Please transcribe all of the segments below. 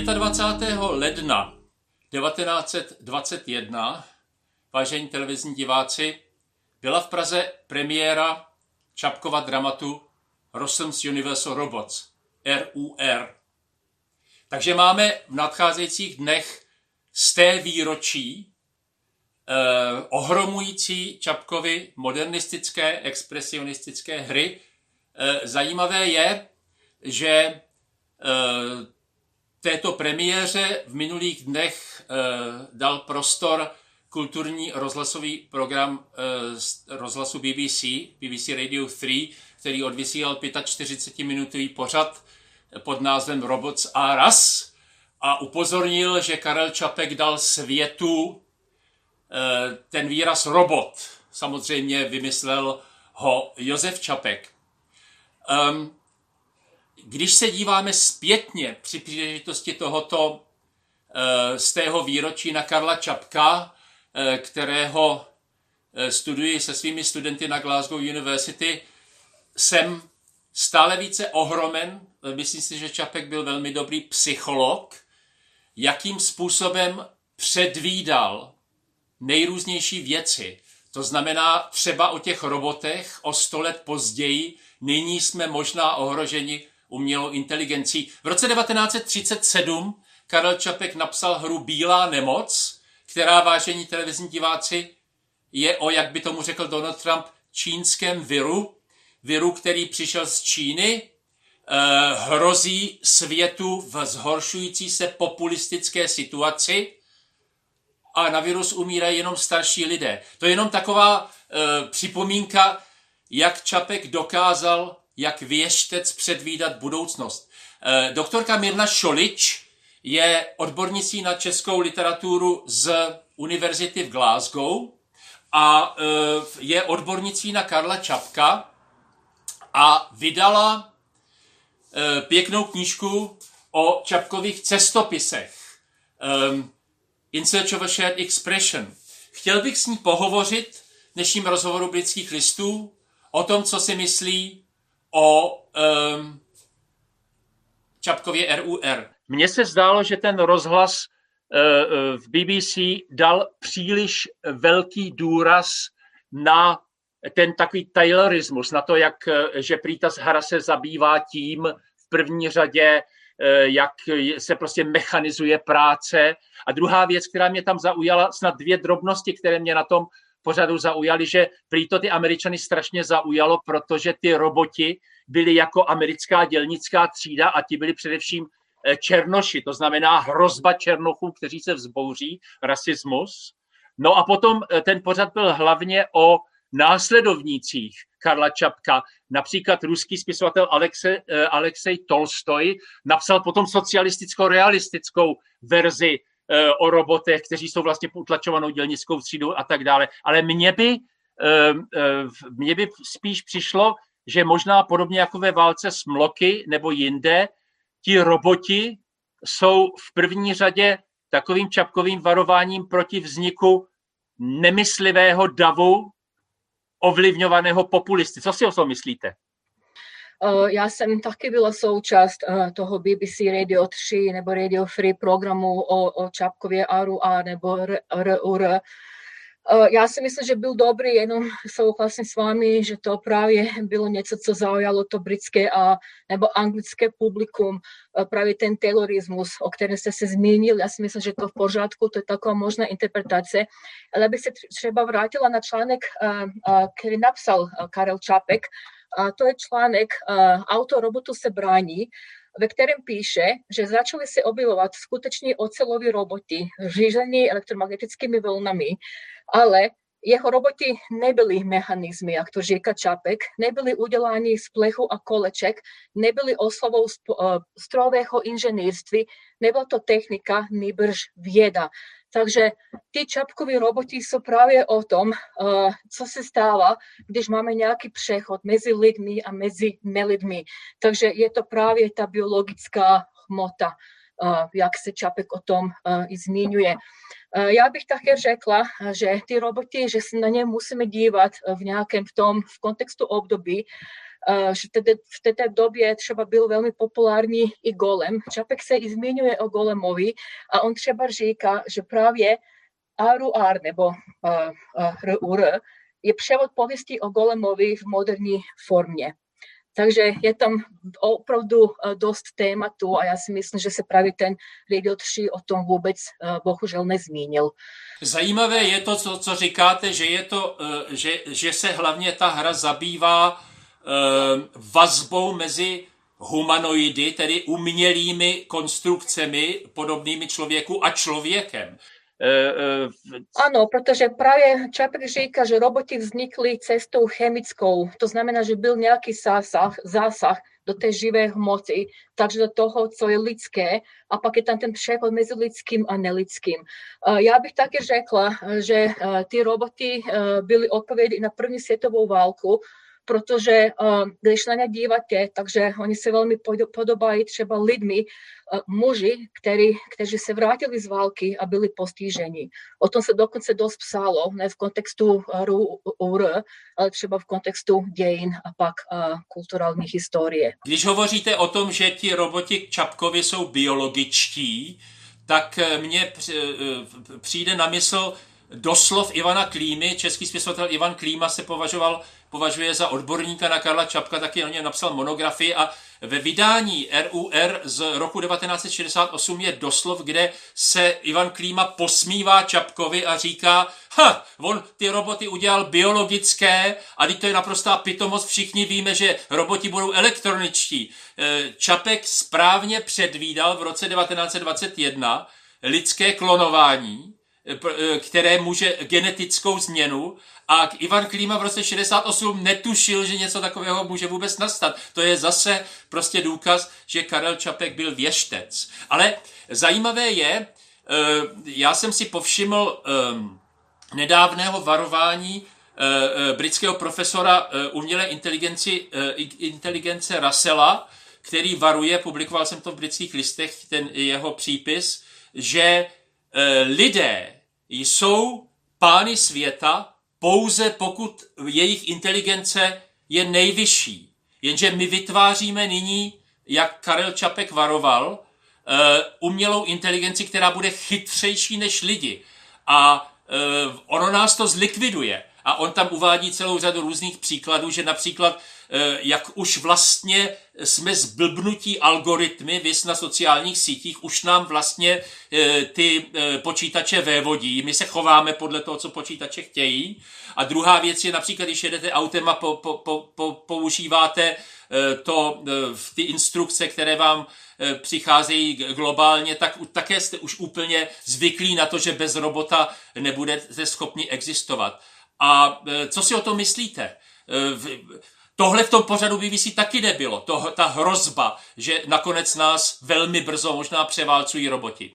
25. ledna 1921, vážení televizní diváci, byla v Praze premiéra Čapkova dramatu Rossum's Universal Robots, RUR. Takže máme v nadcházejících dnech z té výročí ohromující Čapkovy modernistické, expresionistické hry. Zajímavé je, že této premiéře v minulých dnech dal prostor kulturní rozhlasový program rozhlasu BBC Radio 3, který odvysílal 45-minutový pořad pod názvem Robots R Us a upozornil, že Karel Čapek dal světu ten výraz robot. Samozřejmě vymyslel ho Josef Čapek. Když se díváme zpětně při příležitosti tohoto z tého výročí na Karla Čapka, kterého studuji se svými studenty na Glasgow University, jsem stále více ohromen. Myslím si, že Čapek byl velmi dobrý psycholog, jakým způsobem předvídal nejrůznější věci. To znamená třeba o těch robotech o 100 let později, nyní jsme možná ohroženi umělou inteligencí. V roce 1937 Karel Čapek napsal hru Bílá nemoc, která, vážení televizní diváci, je o, jak by tomu řekl Donald Trump, čínském viru, který přišel z Číny, hrozí světu v zhoršující se populistické situaci a na virus umírají jenom starší lidé. To je jenom taková připomínka, jak Čapek dokázal, jak věštec předvídat budoucnost. Doktorka Mirna Šolič je odbornicí na českou literaturu z univerzity v Glasgow a je odbornicí na Karla Čapka a vydala pěknou knížku o Čapkových cestopisech. In Search of a Shared Expression. Chtěl bych s ní pohovořit v dnešním rozhovoru Britských listů o tom, co si myslí o Čapkově RUR. Mně se zdálo, že ten rozhlas v BBC dal příliš velký důraz na ten takový taylorismus, na to, že prý ta hra se zabývá tím v první řadě, jak se prostě mechanizuje práce. A druhá věc, která mě tam zaujala, snad dvě drobnosti, které mě na tom pořadu zaujaly, že prý to ty Američany strašně zaujalo, protože ty roboti byli jako americká dělnická třída a ti byli především černoši, to znamená hrozba černochů, kteří se vzbouří, rasismus. No a potom ten pořad byl hlavně o následovnících Karla Čapka. Například ruský spisovatel Alexej Tolstoj napsal potom socialisticko-realistickou verzi o robotech, kteří jsou vlastně utlačovanou dělnickou třídou a tak dále. Ale mně by spíš přišlo, že možná podobně jako ve válce s mloky nebo jinde, ti roboti jsou v první řadě takovým Čapkovým varováním proti vzniku nemyslivého davu ovlivňovaného populisty. Co si o tom myslíte? Ja som taky byla součást toho BBC Radio 3 nebo Radio Free programu o Čapkově RUR nebo RUR. Já si myslím, že byl dobrý, jenom souhlasím s vámi, že to právě bylo něco, co zaujalo to britské nebo anglické publikum, právě ten taylorismus, o kterém jste se zmínil. Já si myslím, že to v pořádku, to je taková možná interpretace. Ale bych se třeba vrátila na článek, který napsal Karel Čapek. To je článek Auto robotu se brání, ve kterém píše, že začali se objevovat skuteční oceloví roboti řízení elektromagnetickými vlnami, ale jeho roboti nebyli mechanizmy, jak to říká Čapek, nebyli uděláni z plechu a koleček, nebyli oslovou strojového inženýrství, nebyla to technika, nýbrž věda. Takže ty Čapkoví roboti jsou právě o tom, co se stává, když máme nějaký přechod mezi lidmi a mezi nelidmi. Takže je to právě ta biologická hmota, jak se Čapek o tom i zmiňuje. Já bych také řekla, že ty roboty, že se na ně musíme dívat v kontextu období, že v této době třeba byl velmi populární i Golem. Čapek se i zmiňuje o Golemovi a on třeba říká, že právě RUR nebo RUR je převod pověstí o Golemovi v moderní formě. Takže je tam opravdu dost tématu a já si myslím, že se právě ten Radio 3 o tom vůbec bohužel nezmínil. Zajímavé je to, co říkáte, že se hlavně ta hra zabývá vazbou mezi humanoidy, tedy umělými konstrukcemi podobnými člověku a člověkem. Ano, protože právě Čapek říká, že roboti vznikly cestou chemickou. To znamená, že byl nějaký zásah do té živé hmoty, takže do toho, co je lidské, a pak je tam ten přechod mezi lidským a nelidským. Já bych taky řekla, že ty roboty byly odpovědi na první světovou válku, protože když na ně díváte, takže oni se velmi podobají třeba lidmi, muži, kteří se vrátili z války a byli postiženi. O tom se dokonce dost psalo, ne v kontextu RUR, ale třeba v kontextu dějin a pak kulturální historie. Když hovoříte o tom, že ti roboti k Čapkovi jsou biologičtí, tak mně přijde na mysl doslov Ivana Klímy. Český spisovatel Ivan Klíma se považuje za odborníka na Karla Čapka, taky o něm napsal monografii a ve vydání RUR z roku 1968 je doslov, kde se Ivan Klíma posmívá Čapkovi a říká, on ty roboty udělal biologické a teď to je naprostá pitomost, všichni víme, že roboti budou elektroničtí. Čapek správně předvídal v roce 1921 lidské klonování, které může genetickou změnu, a Ivan Klíma v roce 68 netušil, že něco takového může vůbec nastat. To je zase prostě důkaz, že Karel Čapek byl věštec. Ale zajímavé je, já jsem si povšiml nedávného varování britského profesora umělé inteligence Russella, který varuje, publikoval jsem to v Britských listech, ten jeho přípis, že lidé jsou pány světa pouze pokud jejich inteligence je nejvyšší. Jenže my vytváříme nyní, jak Karel Čapek varoval, umělou inteligenci, která bude chytřejší než lidi. A ono nás to zlikviduje. A on tam uvádí celou řadu různých příkladů, že například jak už vlastně jsme zblbnutí algoritmy, viz na sociálních sítích, už nám vlastně ty počítače vévodí, my se chováme podle toho, co počítače chtějí. A druhá věc je například, když jedete autem a používáte ty instrukce, které vám přicházejí globálně, tak také jste už úplně zvyklí na to, že bez robota nebudete schopni existovat. A co si o tom myslíte? Tohle v tom pořadu BBC taky nebylo. Ta hrozba, že nakonec nás velmi brzo možná převálcují roboti.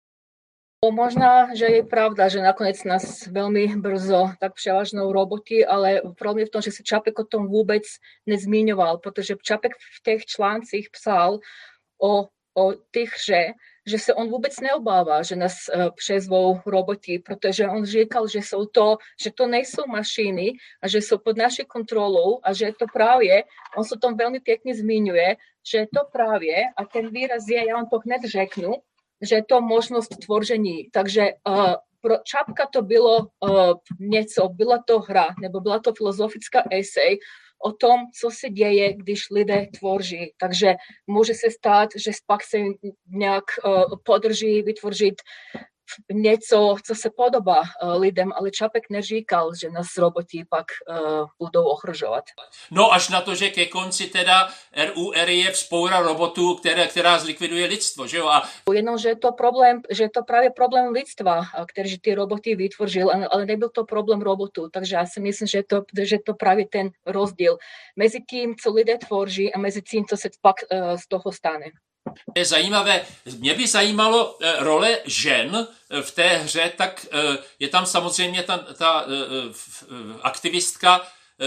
Možná, že je pravda, že nakonec nás velmi brzo tak převážnou roboti, ale problém je v tom, že se Čapek o tom vůbec nezmiňoval, protože Čapek v těch článcích psal o té hře, že se on vůbec neobává, že nás přezvou roboti, protože on říkal, že to nejsou mašiny a že jsou pod naší kontrolou a že to právě, on se tom velmi pěkně zmiňuje, že to právě, a ten výraz je, já vám to hned řeknu, že je to možnost tvoření. Takže pro Čapka to bylo byla to hra, nebo byla to filozofická esej o tom, co se děje, když lidé tvoří. Takže může se stát, že pak se nějak podrží vytvořit něco, co se podobá lidem, ale Čapek neříkal, že nás roboti pak budou ohrožovat. No až na to, že ke konci teda RUR je vzpoura robotů, která zlikviduje lidstvo, že jo? Jenomže je to právě problém lidstva, který ty roboty vytvořil, ale nebyl to problém robotů, takže já si myslím, že to právě ten rozdíl mezi tím, co lidé tvoří a mezi tím, co se pak z toho stane. Je zajímavé. Mě by zajímalo role žen v té hře, tak je tam samozřejmě ta aktivistka,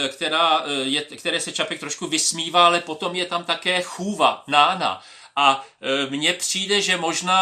které se Čapek trošku vysmívá, ale potom je tam také chůva, Nána. A mně přijde, že možná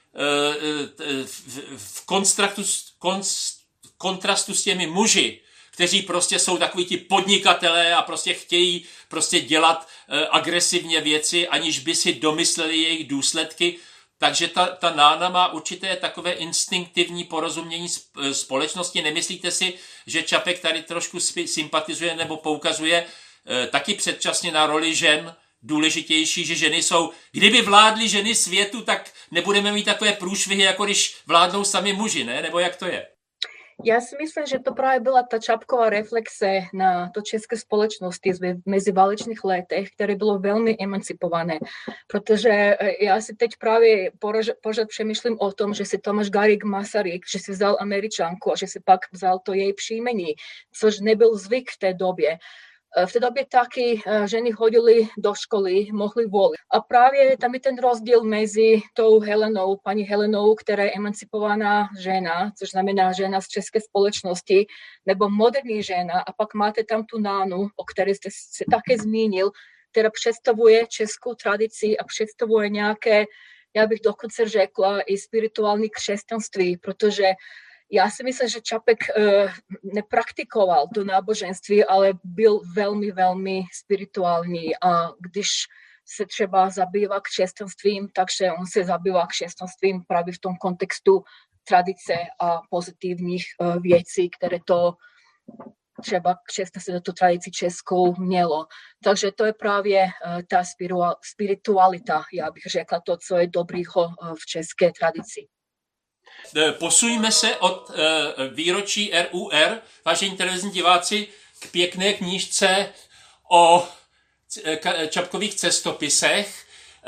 v kontrastu s těmi muži, kteří prostě jsou takoví ti podnikatelé a prostě chtějí prostě dělat agresivně věci, aniž by si domysleli jejich důsledky. Takže ta Nána má určité takové instinktivní porozumění společnosti. Nemyslíte si, že Čapek tady trošku sympatizuje nebo poukazuje taky předčasně na roli žen, důležitější, že ženy jsou, kdyby vládly ženy světu, tak nebudeme mít takové průšvihy, jako když vládnou sami muži, ne? Nebo jak to je? Ja si myslím, že to práve bola tá Čapková reflexe na to české spoločnosti v medziválečných letech, ktoré bolo veľmi emancipované. Protože ja si teď práve pořád přemýšlím o tom, že si Tomáš Garrigue Masaryk, že si vzal Američanku a že si pak vzal to jej příjmení, což nebyl zvyk v té době. V té době taky ženy chodily do školy, mohly volit. A právě tam je ten rozdíl mezi tou Helenou, paní Helenou, která je emancipovaná žena, což znamená žena z české společnosti, nebo moderní žena. A pak máte tam tu Nánu, o které jste se také zmínil, která představuje českou tradici a představuje nějaké, já bych dokonce řekla, i spirituální křesťanství, protože ja si myslím, že Čapek nepraktikoval to náboženství, ale byl velmi, velmi spirituální a když se třeba zabývá křesťanstvím, takže on se zabývá křesťanstvím právě v tom kontextu tradice a pozitivních věcí, které to třeba křesťanství do tu tradici českou mělo. Takže to je právě ta spiritualita, já bych řekla to, co je dobrýho v české tradici. Posuňme se od výročí RUR, vážení televizní diváci, k pěkné knížce o Čapkových cestopisech.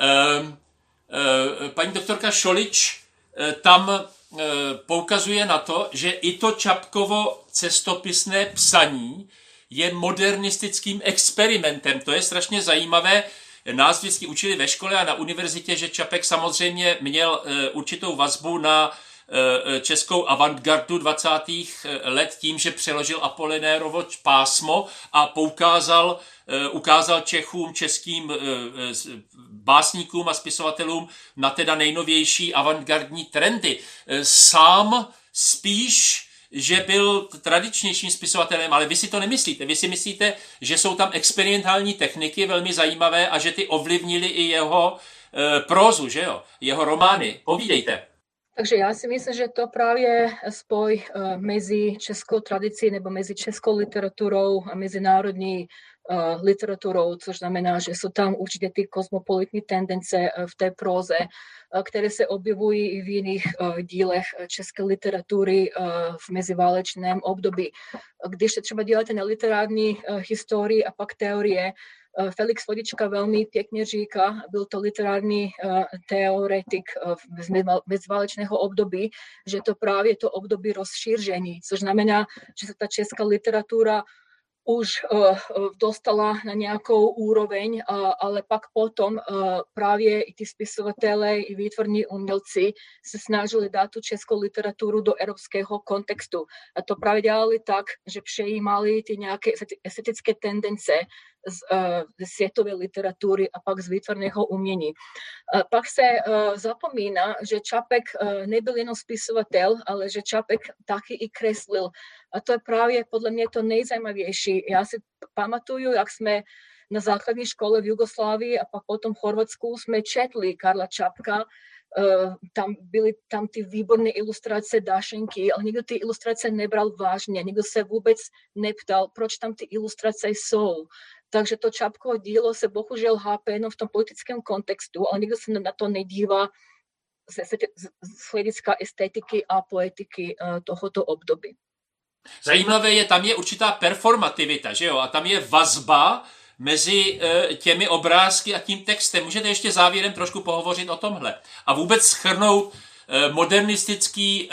Paní doktorka Šolič tam poukazuje na to, že i to Čapkovo cestopisné psaní je modernistickým experimentem. To je strašně zajímavé. Nás vždycky učili ve škole a na univerzitě, že Čapek samozřejmě měl určitou vazbu na českou avantgardu 20. let tím, že přeložil Apolinérovo Pásmo a ukázal Čechům, českým básníkům a spisovatelům na teda nejnovější avantgardní trendy. Sám spíš, že byl tradičnějším spisovatelem, ale vy si to nemyslíte. Vy si myslíte, že jsou tam experimentální techniky velmi zajímavé a že ty ovlivnily i jeho prózu, že jo? Jeho romány. Povídejte. Takže ja si myslím, že to práve spoj mezi českou tradicí nebo mezi českou literatúrou a mezinárodní literatúrou, což znamená, že sú tam určite ty kosmopolitní tendence v té próze, které se objevují i v jiných dílech české literatury v meziválečném období. Když se třeba děláte na literární historii a pak teorie, Felix Vodička veľmi pekne říká, byl to literárny teoretik z medziválečného období, že to právě to období rozšíření, což znamená, že sa tá česká literatúra už dostala na nějakou úroveň, ale pak potom právě i ty spisovatelé, i výtvarní umělci se snažili dát tu českou literaturu do evropského kontextu. A to právě dělali tak, že přejímali ty nějaké estetické tendence z světové literatury a pak z výtvarného umění. Pak se zapomíná, že Čapek nebyl jenom spisovatel, ale že Čapek taky i kreslil. A to je právě podle mě to nejzajímavější. Já si pamatuju, jak jsme na základní škole v Jugoslávii a pak potom v Chorvatsku jsme četli Karla Čapka. Tam byly tam ty výborné ilustrace Dašenky, ale nikdo ty ilustrace nebral vážně, nikdo se vůbec neptal, proč tam ty ilustrace jsou. Takže to Čapkovo dílo se bohužel hápe jenom v tom politickém kontextu, ale nikdo se na to nedívá z hlediska estetiky a poetiky tohoto období. Zajímavé je, tam je určitá performativita, že jo? A tam je vazba mezi těmi obrázky a tím textem. Můžete ještě závěrem trošku pohovořit o tomhle. A vůbec shrnout modernistický,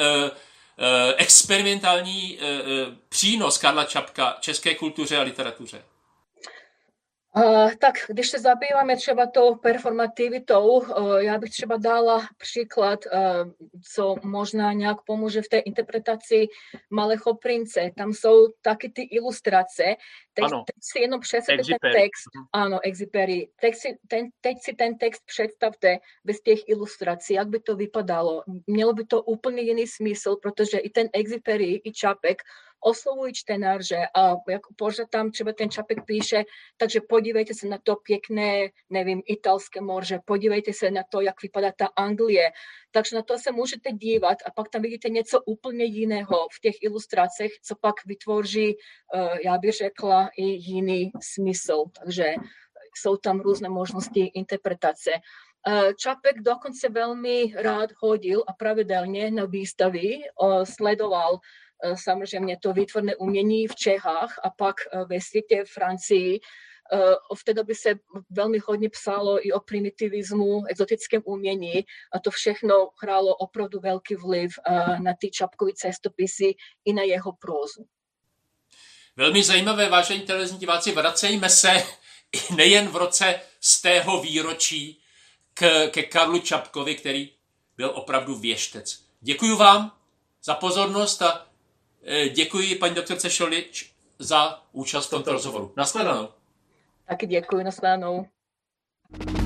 experimentální přínos Karla Čapka české kultuře a literatuře. Tak když se zabýváme třeba tou performativitou, já bych třeba dala příklad, co možná nějak pomůže v té interpretaci Malého prince. Tam jsou taky ty ilustrace. Teď si jenom představte ten text. Ano, Exupery. Teď si ten text představte bez těch ilustrací, jak by to vypadalo. Mělo by to úplně jiný smysl, protože i ten Exupery, i Čapek oslovují čtenáře a jako pořád tam třeba ten Čapek píše, takže podívejte se na to pěkné, nevím, italské moře, podívejte se na to, jak vypadá ta Anglie. Takže na to se můžete dívat a pak tam vidíte něco úplně jiného v těch ilustracích, co pak vytvoří, já bych řekla, i jiný smysl. Takže jsou tam různé možnosti interpretace. Čapek dokonce velmi rád chodil a pravidelně na výstavy, sledoval samozřejmě to výtvarné umění v Čechách a pak ve světě v Francii. V té době se velmi hodně psalo i o primitivismu, exotickém umění a to všechno hrálo opravdu velký vliv na ty Čapkovy cestopisy i na jeho prózu. Velmi zajímavé, vážení televizní diváci, vracejme se nejen v roce z tého výročí ke Karlu Čapkovi, který byl opravdu věštec. Děkuji vám za pozornost a děkuji paní doktorce Šolič za účast v tomto rozhovoru. Nashledanou. Taky děkuji, nashledanou.